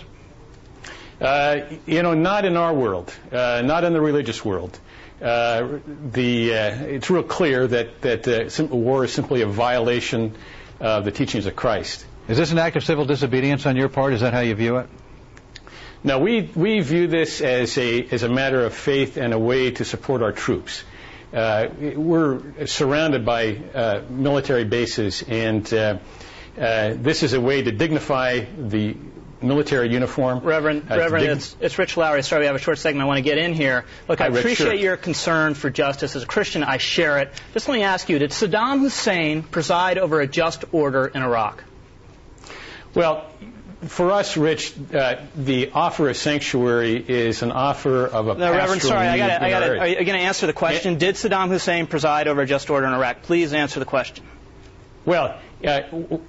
Speaker 16: Uh, you know, not in our world, uh, not in the religious world. Uh, the uh, it's real clear that that uh, war is simply a violation of the teachings of Christ.
Speaker 15: Is this an act of civil disobedience on your part? Is that how you view it?
Speaker 16: No, we we view this as a as a matter of faith and a way to support our troops. Uh, we're surrounded by uh, military bases, and uh, uh, this is a way to dignify the military uniform.
Speaker 17: Reverend,
Speaker 16: uh,
Speaker 17: Reverend,
Speaker 16: dig-
Speaker 17: it's, it's Rich Lowry. Sorry, we have a short segment. I want to get in here. Look, I
Speaker 16: Hi, Rich,
Speaker 17: appreciate
Speaker 16: sure.
Speaker 17: your concern for justice. As a Christian, I share it. Just let me ask you, did Saddam Hussein preside over a just order in Iraq?
Speaker 16: Well, for us, Rich, uh, the offer of sanctuary is an offer of a
Speaker 17: No,
Speaker 16: pastoral
Speaker 17: Reverend, sorry, I
Speaker 16: need
Speaker 17: got
Speaker 16: in
Speaker 17: I got
Speaker 16: our
Speaker 17: Are you going to answer the question?
Speaker 16: Yeah.
Speaker 17: Did Saddam Hussein preside over a just order in Iraq? Please answer the question.
Speaker 16: Well, uh,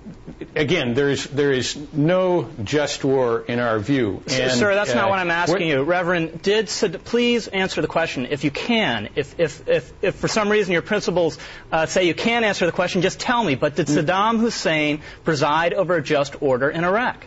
Speaker 16: again, there is there is no just war in our view. And,
Speaker 17: Sir, that's
Speaker 16: uh,
Speaker 17: not what I'm asking you. Reverend, did Sad- please answer the question if you can. If if if, if for some reason your principles uh, say you can't answer the question, just tell me. But did Saddam Hussein preside over a just order in Iraq?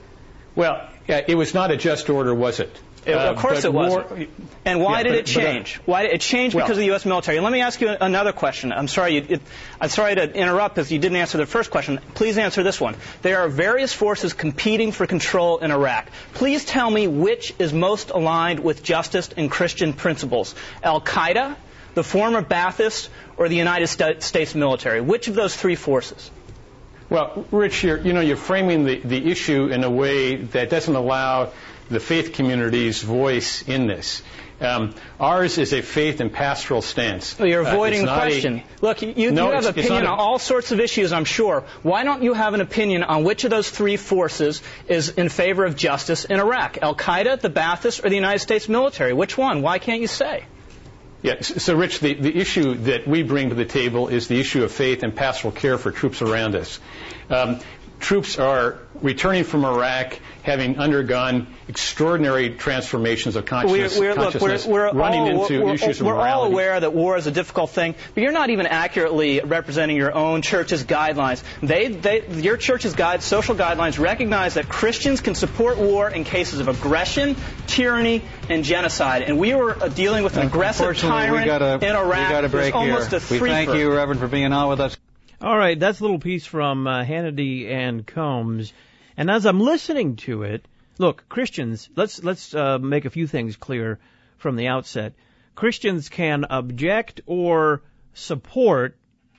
Speaker 16: Well, uh, it was not a just order, was it?
Speaker 17: It,
Speaker 16: uh,
Speaker 17: of course it wasn't.
Speaker 16: War,
Speaker 17: and why
Speaker 16: yeah,
Speaker 17: did
Speaker 16: but,
Speaker 17: it change?
Speaker 16: But, uh,
Speaker 17: why did it change
Speaker 16: well,
Speaker 17: because of the U S military? Let me ask you another question. I'm sorry. You, it, I'm sorry to interrupt because you didn't answer the first question. Please answer this one. There are various forces competing for control in Iraq. Please tell me which is most aligned with justice and Christian principles: Al Qaeda, the former Ba'athist, or the United States military? Which of those three forces?
Speaker 16: Well, Rich, you're, you know, you're framing the, the issue in a way that doesn't allow the faith community's voice in this. Um, ours is a faith and pastoral stance.
Speaker 17: Well, you're avoiding
Speaker 16: uh,
Speaker 17: the question.
Speaker 16: A,
Speaker 17: Look, you,
Speaker 16: no,
Speaker 17: you have
Speaker 16: it's,
Speaker 17: opinion
Speaker 16: it's
Speaker 17: on
Speaker 16: a,
Speaker 17: all sorts of issues, I'm sure. Why don't you have an opinion on which of those three forces is in favor of justice in Iraq? Al Qaeda, the Ba'athists, or the United States military? Which one? Why can't you say?
Speaker 16: Yeah, so Rich, the, the issue that we bring to the table is the issue of faith and pastoral care for troops around us. Um, troops are returning from Iraq, having undergone extraordinary transformations of consciousness,
Speaker 17: we're, we're,
Speaker 16: consciousness
Speaker 17: look, we're, we're
Speaker 16: running
Speaker 17: all,
Speaker 16: into
Speaker 17: we're,
Speaker 16: issues of
Speaker 17: we're
Speaker 16: morality.
Speaker 17: all aware that war is a difficult thing, but you're not even accurately representing your own church's guidelines. They, they, your church's guide, social guidelines recognize that Christians can support war in cases of aggression, tyranny, and genocide. And we were uh, dealing with an aggressive tyrant
Speaker 15: we gotta,
Speaker 17: in Iraq.
Speaker 15: We got a break
Speaker 17: almost
Speaker 15: here.
Speaker 17: A
Speaker 15: we thank you, Reverend, for being on with us.
Speaker 1: All right, that's a little piece from uh, Hannity and Combs. And as I'm listening to it, look, Christians, let's let's uh, make a few things clear from the outset. Christians can object or support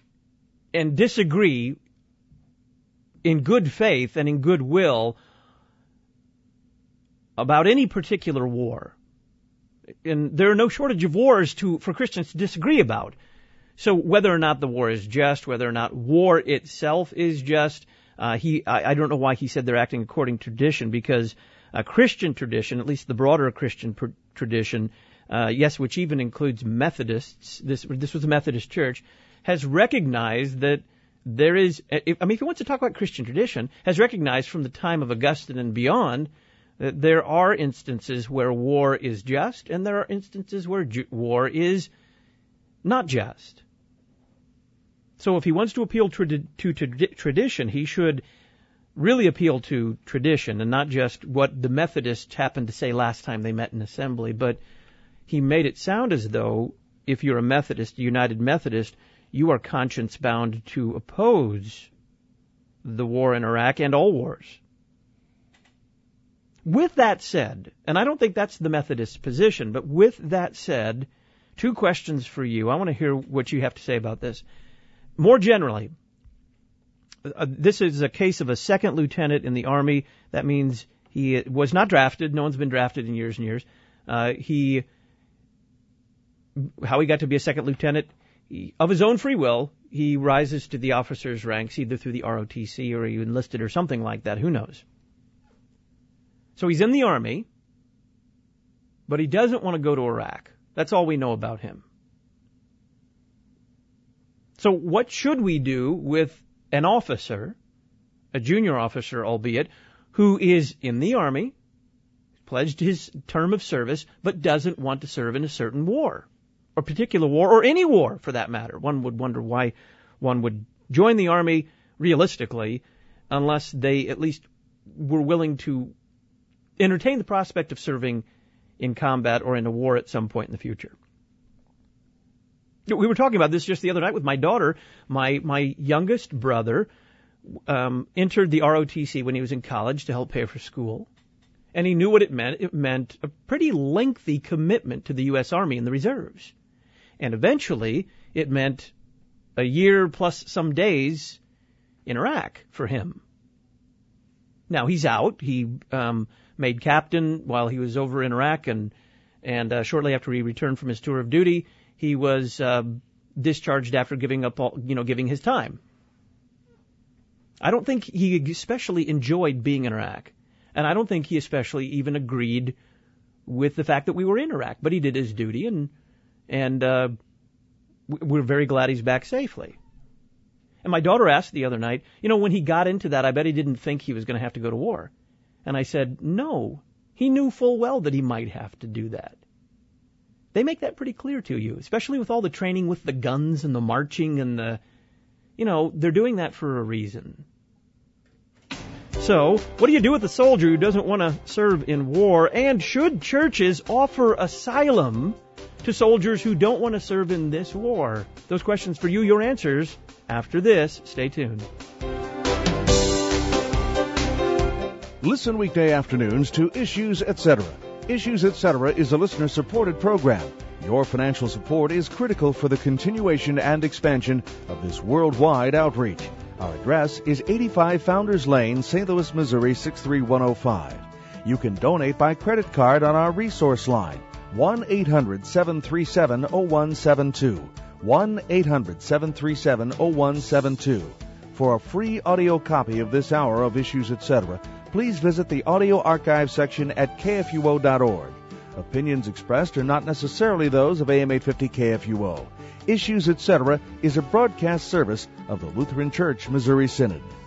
Speaker 1: and disagree in good faith and in goodwill about any particular war. And there are no shortage of wars to for Christians to disagree about. So whether or not the war is just, whether or not war itself is just, uh, he, I, I don't know why he said they're acting according to tradition, because a Christian tradition, at least the broader Christian pr- tradition, uh, yes, which even includes Methodists, this this was a Methodist church, has recognized that there is, I mean, if he wants to talk about Christian tradition, has recognized from the time of Augustine and beyond that there are instances where war is just and there are instances where ju- war is not just. So if he wants to appeal trad- to trad- tradition, he should really appeal to tradition and not just what the Methodists happened to say last time they met in assembly. But he made it sound as though if you're a Methodist, a United Methodist, you are conscience-bound to oppose the war in Iraq and all wars. With that said, and I don't think that's the Methodist position, but with that said, two questions for you. I want to hear what you have to say about this. More generally, uh, this is a case of a second lieutenant in the Army. That means he was not drafted. No one's been drafted in years and years. Uh, he, how he got to be a second lieutenant, he, of his own free will, he rises to the officer's ranks either through the R O T C or he enlisted or something like that. Who knows? So he's in the Army, but he doesn't want to go to Iraq. That's all we know about him. So what should we do with an officer, a junior officer albeit, who is in the Army, pledged his term of service, but doesn't want to serve in a certain war, or particular war, or any war for that matter? One would wonder why one would join the Army realistically unless they at least were willing to entertain the prospect of serving in combat or in a war at some point in the future. We were talking about this just the other night with my daughter. My my youngest brother um, entered the R O T C when he was in college to help pay for school, and he knew what it meant. It meant a pretty lengthy commitment to the U S Army and the reserves, and eventually it meant a year plus some days in Iraq for him. Now he's out. He um, made captain while he was over in Iraq, and and uh, shortly after he returned from his tour of duty, he was uh, discharged after giving up all, you know, giving his time. I don't think he especially enjoyed being in Iraq, and I don't think he especially even agreed with the fact that we were in Iraq. But he did his duty, and and uh, we're very glad he's back safely. And my daughter asked the other night, you know, when he got into that, I bet he didn't think he was going to have to go to war. And I said, no, he knew full well that he might have to do that. They make that pretty clear to you, especially with all the training with the guns and the marching and the, you know, they're doing that for a reason. So, what do you do with a soldier who doesn't want to serve in war? And should churches offer asylum to soldiers who don't want to serve in this war? Those questions for you, your answers after this. Stay tuned.
Speaker 3: Listen weekday afternoons to Issues, et cetera. Issues, et cetera is a listener-supported program. Your financial support is critical for the continuation and expansion of this worldwide outreach. Our address is eighty-five Founders Lane, Saint Louis, Missouri, six three one oh five. You can donate by credit card on our resource line, one eight hundred seven three seven oh one seven two, one eight hundred seven three seven oh one seven two. For a free audio copy of this hour of Issues, et cetera, please visit the audio archive section at K F U O dot org. Opinions expressed are not necessarily those of A M eight fifty K F U O. Issues, et cetera is a broadcast service of the Lutheran Church Missouri Synod.